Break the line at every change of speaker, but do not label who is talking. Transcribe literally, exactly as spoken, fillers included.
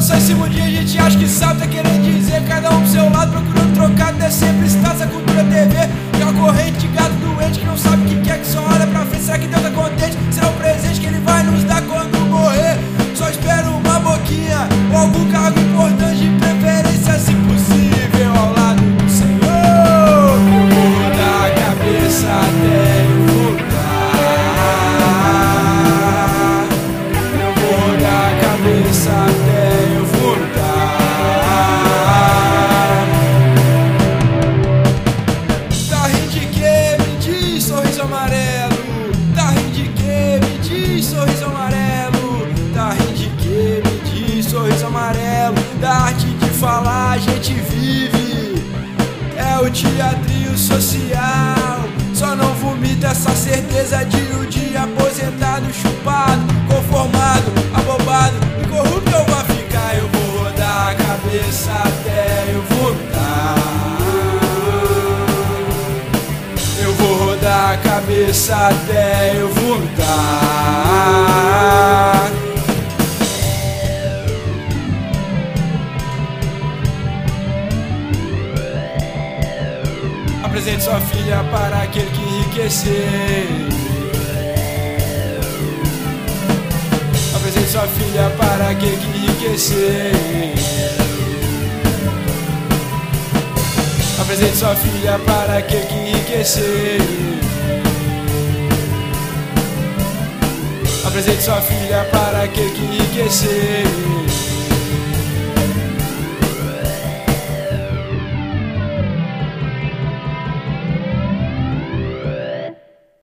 só em cima um dia a gente acha que sabe, tá querendo dizer cada um pro seu lado, procurando trocar, até sempre status, a cultura T V, que é uma corrente de gato doente que não sabe o que quer, que só olha pra frente. Será que Deus tá contente? Será o presente que ele vai nos dar quando morrer? Só espero uma boquinha ou algum cargo importante, de preferência se possível ao lado do Senhor. Eu vou dar a cabeça até eu voltar. Eu vou dar a cabeça até eu voltar. Tá rindo de quê? Me diz, sorriso amarelo. Tá rindo de quê? Me diz, sorriso amarelo. Tá rindo de quê? Me diz, sorriso amarelo. Da arte de falar a gente vive, é o teatrinho social. Só não vomita essa certeza de um dia aposentado, chupado, conformado, abobado, incorrupto eu vou ficar. Eu vou rodar a cabeça até eu voltar. Eu vou rodar a cabeça até eu voltar. Apresente sua filha para aquele que enriquecer. Apresente sua filha para aquele que enriquecer. Apresente sua filha para aquele que enriquecer. Apresente sua filha para aquele que enriquecer.